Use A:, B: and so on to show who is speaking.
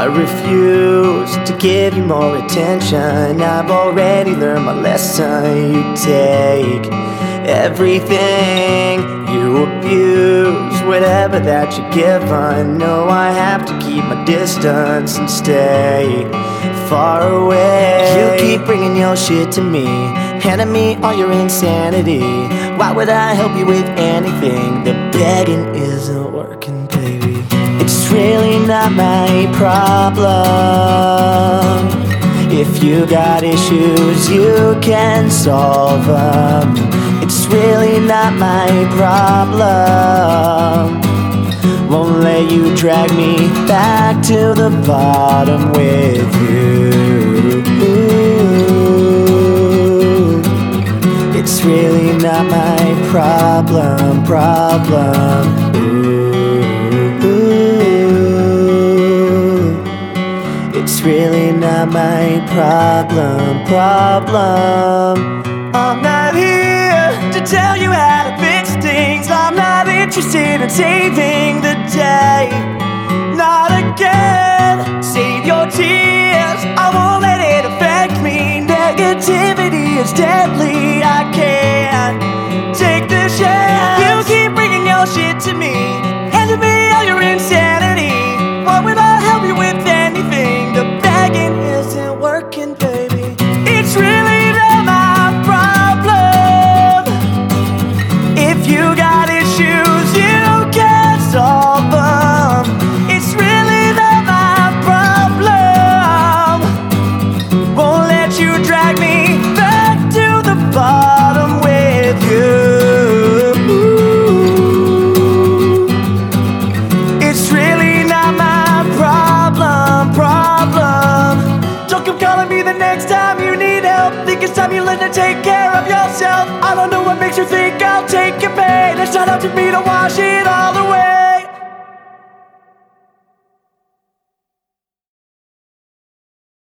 A: I refuse to give you more attention. I've already learned my lesson. You take everything, you abuse whatever that you give. I know I have to keep my distance and stay far away. You keep bringing your shit to me, handing me all your insanity. Why would I help you with anything? The begging isn't working, baby. It's really not my problem. If you got issues, you can solve them. It's really not my problem. Won't let you drag me back to the bottom with you. It's really not my problem. It's really not my problem. I'm not here to tell you how to fix things. I'm not interested in saving the day. Not again. Save your tears, I won't let it affect me. Negativity is deadly, I can't take this chance. You keep bringing your shit to me, handing me all your insanity. Why would I help you with anything? The begging isn't working, baby. It's really not my problem. If you got issues, you can solve them. It's really not my problem. Won't let you drag me back to the bottom with you. It's really not my problem. Don't come calling me the next time you need help. Think it's time you learn to take care of yourself. I don't know what makes you think I'll take your pain. It's not up to me to wash it off.